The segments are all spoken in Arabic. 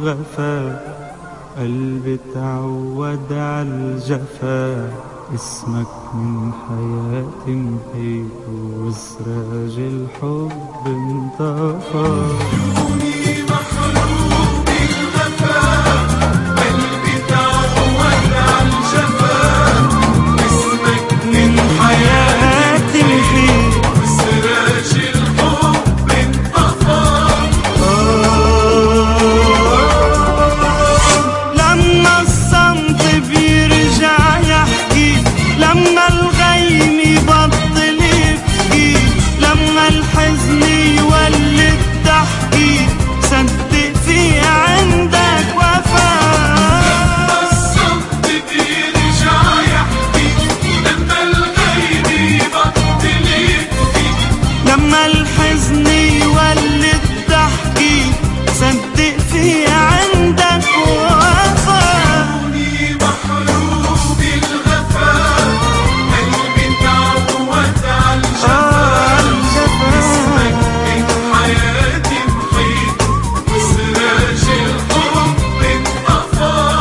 الغفا، قلبي تعود عالجفا، اسمك من حياتي محيط وسراج الحب انطفى. لما الحزن يولد ضحكي صدق في عندك وفا. عيوني محروق الغفا، قلبي تعود عالجفا، اسمك من حياتي محيط وسراج الحب انطفى.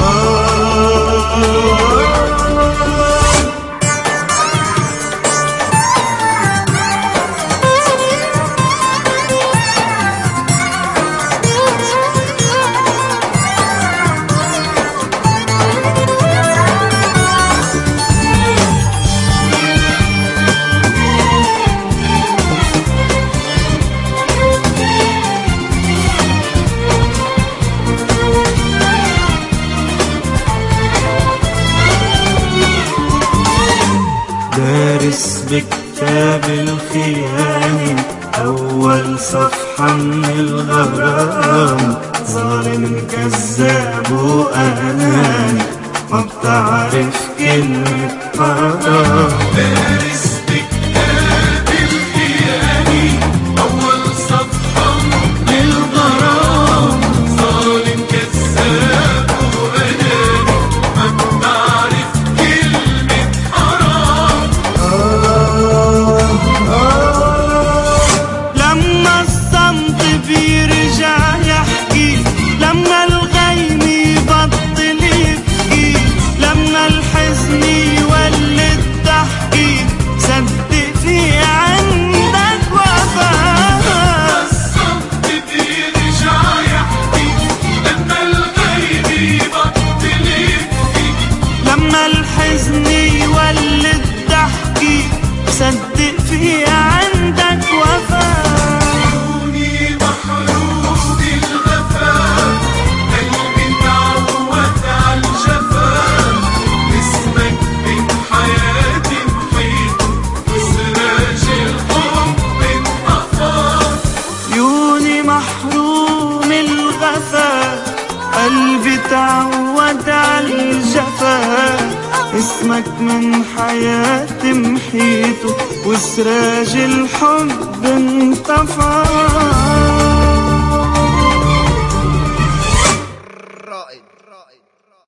دارس بكتاب الخيام أول صفحة من الغرام، ظالم كذاب وأناني ما بتعرف كلمة حرام. دارس بكتاب الخيام أول صفحة من الغرام، ظالم كذاب وأناني ما بتعرف كلمة حرام. لما الصمت بيرجع يحكي، لما الغيم يبطل يبكي، لما الحزن يولد ضحكي صدق في عندك وفا. لما الصمت بيرجع يحكي، لما الغيم يبطل يبكي، لما الحزن يولد ضحكي صدق في عندك وفا. عيوني محروق الغفا، قلبي تعود عالجفا، اسمك من حياتي محيط وسراج الحب انطفى. عيوني محروم الغفا، قلبي تعود عالجفا، اسمك من حياتي محيط وسراج الحب انطفى.